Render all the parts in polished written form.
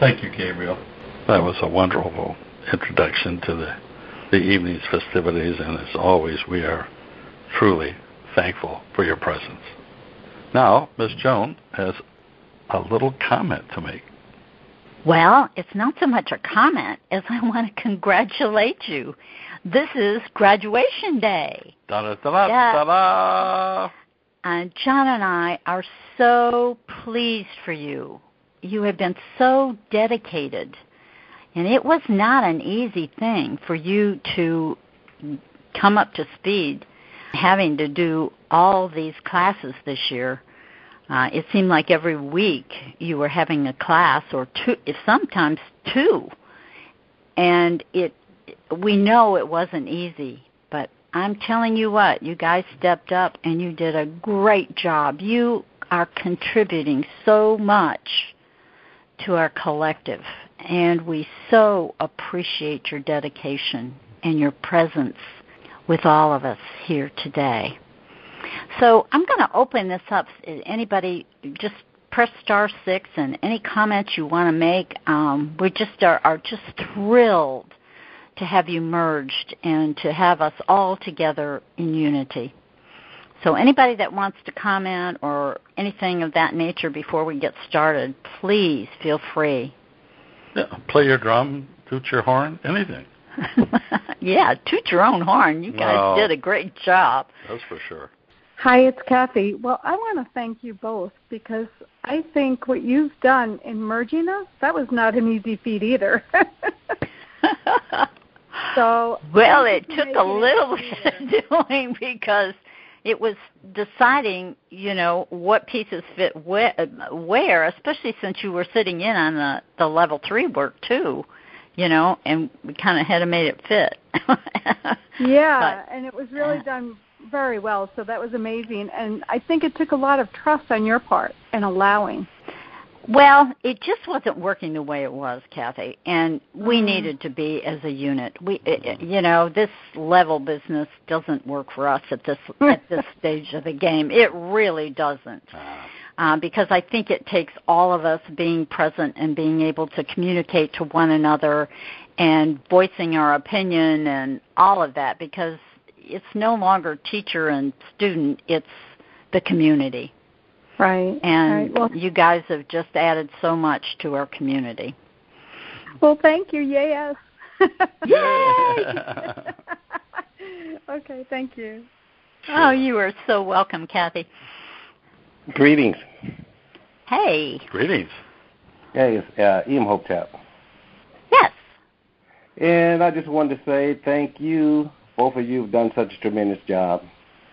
Thank you, Gabriel. That was a wonderful introduction to the evening's festivities, and as always, we are truly thankful for your presence. Now, Ms. Joan has a little comment to make. Well, it's not so much a comment as I want to congratulate you. This is graduation day. Da-da-da-da-da-da. And John and I are so pleased for you. You have been so dedicated. And it was not an easy thing for you to come up to speed, having to do all these classes this year. It seemed like every week you were having a class or two, sometimes two. And we know it wasn't easy, but I'm telling you what, you guys stepped up and you did a great job. You are contributing so much to our collective, and we so appreciate your dedication and your presence with all of us here today. So I'm going to open this up. Anybody, just press *6, and any comments you want to make. We just are just thrilled to have you merged and to have us all together in unity. So anybody that wants to comment or anything of that nature before we get started, please feel free. Yeah, play your drum, toot your horn, anything. Yeah, toot your own horn. You guys did a great job. That's for sure. Hi, it's Kathy. Well, I want to thank you both because I think what you've done in merging us, that was not an easy feat either. Well, it took a little bit of doing because it was deciding, what pieces fit where, especially since you were sitting in on the level 3 work too, and we kind of had to make it fit. Yeah, and it was really done very well, so that was amazing. And I think it took a lot of trust on your part and allowing. Well, it just wasn't working the way it was, Kathy, and we needed to be as a unit. This level business doesn't work for us at this stage of the game. It really doesn't, because I think it takes all of us being present and being able to communicate to one another and voicing our opinion and all of that, because it's no longer teacher and student, it's the community. Right. And Well, you guys have just added so much to our community. Well, thank you. Yes. Yay! Okay, thank you. Oh, you are so welcome, Kathy. Greetings. Hey. Greetings. Hey, it's Imhotep. Yes. And I just wanted to say thank you. Both of you have done such a tremendous job.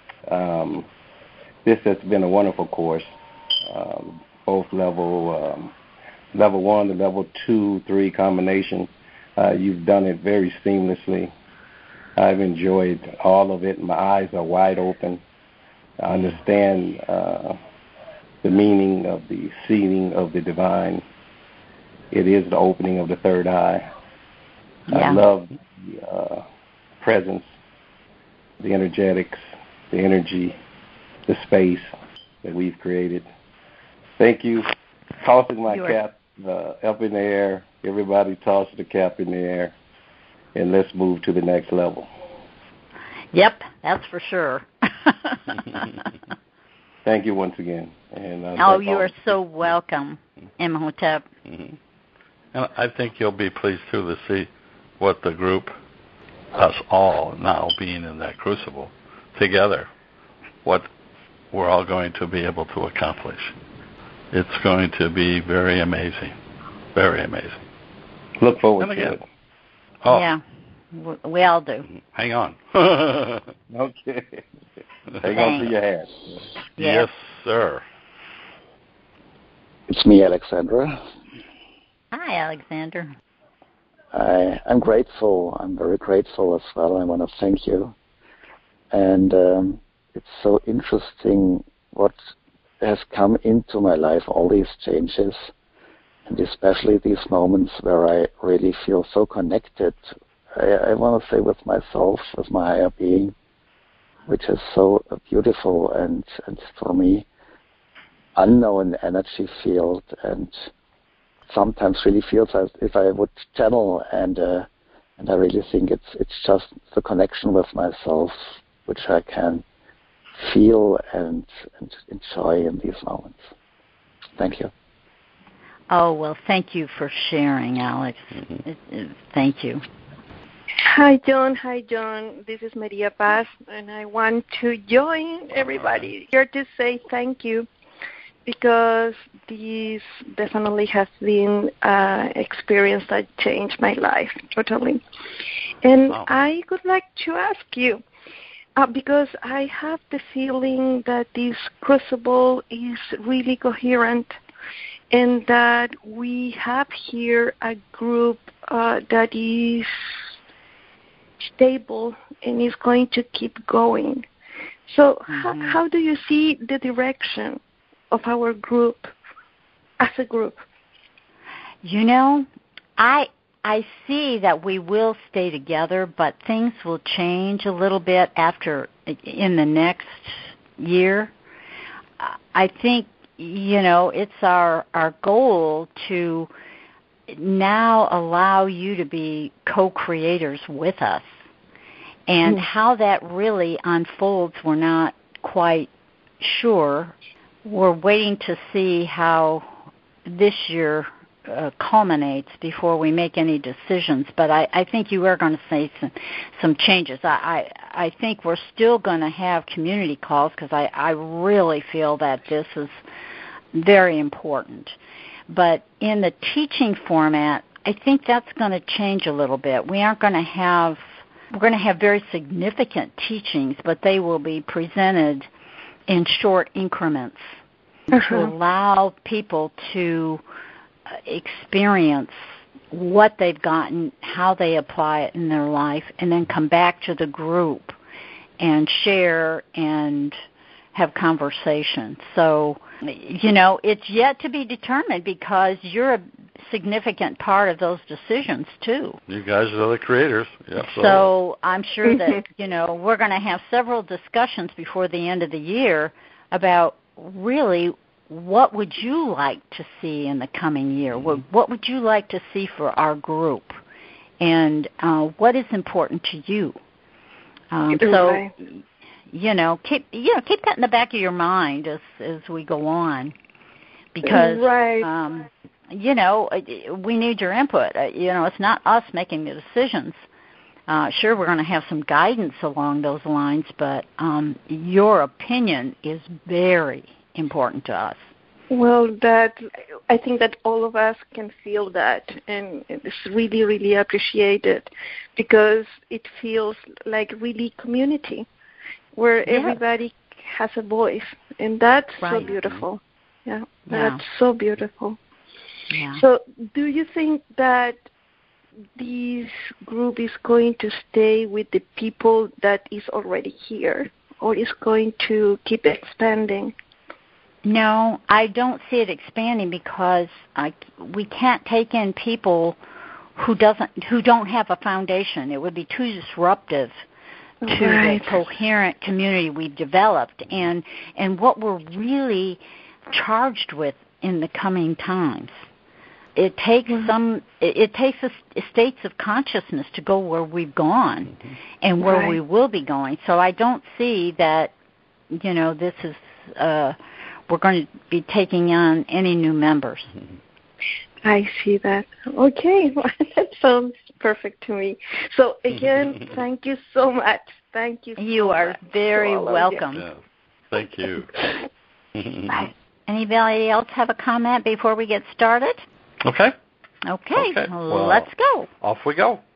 This has been a wonderful course. Both level 1, the level 2, 3 combination. You've done it very seamlessly. I've enjoyed all of it. My eyes are wide open. I understand the meaning of the seeding of the divine. It is the opening of the third eye. Yeah. I love the presence, the energetics, the energy, the space that we've created. Thank you. Tossing my cap up in the air. Everybody toss the cap in the air, and let's move to the next level. Yep, that's for sure. Thank you once again. And you are so welcome, Imhotep. Mm-hmm. And I think you'll be pleased, too, to see what the group, us all now being in that crucible together, what we're all going to be able to accomplish. It's going to be very amazing. Very amazing. Look forward to it. Oh. Yeah, we all do. Hang on. Okay. Hang on to your hat. Yes, sir. It's me, Alexandra. Hi, Alexander. I'm grateful. I'm very grateful as well. I want to thank you. And it's so interesting what has come into my life, all these changes, and especially these moments where I really feel so connected, I want to say with myself, with my higher being, which is so beautiful and for me, unknown energy field. And sometimes really feels as if I would channel, and I really think it's just the connection with myself which I can feel and enjoy in these moments. Thank you. Oh, well, thank you for sharing, Alex. Thank you. Hi, John. This is Maria Paz, and I want to join everybody here to say thank you, because this definitely has been an experience that changed my life totally. And wow. I would like to ask you, because I have the feeling that this crucible is really coherent, and that we have here a group that is stable and is going to keep going. So how do you see the direction of our group as a group? You know, I see that we will stay together, but things will change a little bit in the next year. I think, it's our goal to now allow you to be co-creators with us. And how that really unfolds, we're not quite sure. We're waiting to see how this year culminates before we make any decisions. But I think you are going to see some changes. I think we're still going to have community calls, because I really feel that this is very important. But in the teaching format, I think that's going to change a little bit. We're going to have very significant teachings, but they will be presented in short increments to allow people to experience what they've gotten, how they apply it in their life, and then come back to the group and share and have conversation. So, it's yet to be determined, because you're a significant part of those decisions, too. You guys are the creators. Yep. So I'm sure that, we're going to have several discussions before the end of the year about really what would you like to see in the coming year? What would you like to see for our group? And what is important to you? So, keep that in the back of your mind as we go on, because we need your input. It's not us making the decisions. Sure, we're going to have some guidance along those lines, but your opinion is very important to us. Well, I think that all of us can feel that, and it's really, really appreciated, because it feels like really community, where everybody has a voice, and that's so beautiful. Yeah, that's so beautiful. Yeah. So do you think that this group is going to stay with the people that is already here, or is going to keep expanding? No, I don't see it expanding, because we can't take in people who don't have a foundation. It would be too disruptive to the coherent community we've developed, and what we're really charged with in the coming times. It takes states of consciousness to go where we've gone and where we will be going. So I don't see that, this is we're going to be taking on any new members. I see that. Okay, that sounds perfect to me. So again, thank you so much. Thank you. You are very welcome. Yeah. Thank you. Bye. Anybody else have a comment before we get started? Okay. Well, let's go. Off we go.